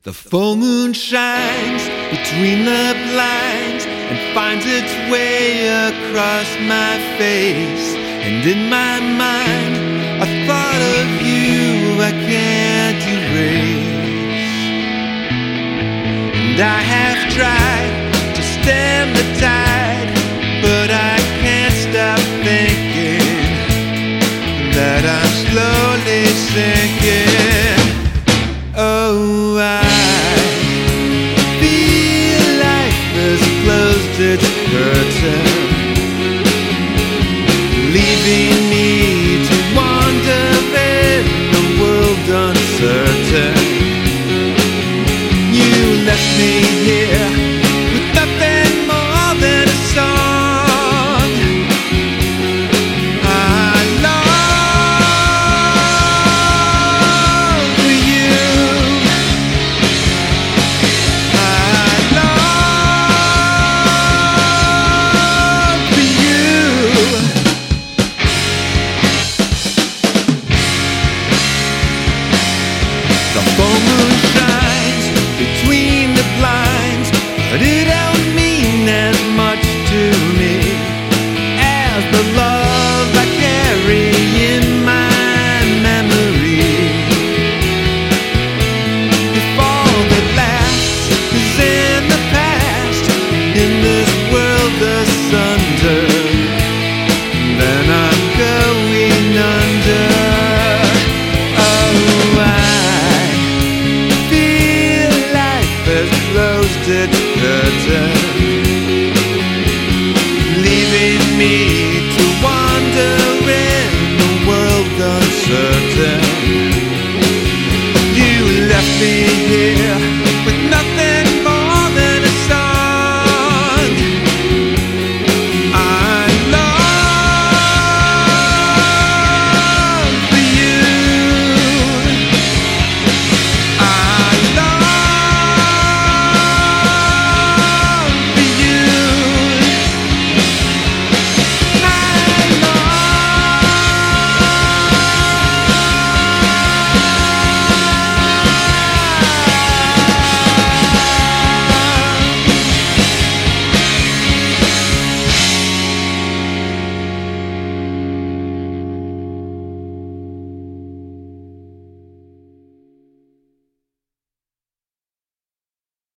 The full moon shines between the blinds and finds its way across my face. And in my mind, a thought of you I can't erase. And I have tried to stem the tide, but I can't stop thinking that I'm slowly sinking. Oh, I feel life has closed its curtain, leaving me to wander in a world uncertain. You left me here with nothing more than a song. The full moon shines between the blinds, but it don't mean as much to me as the love I carry in my memory. If all that lasts is in the past, in this world asunder, then I'm going under. Closed its curtain,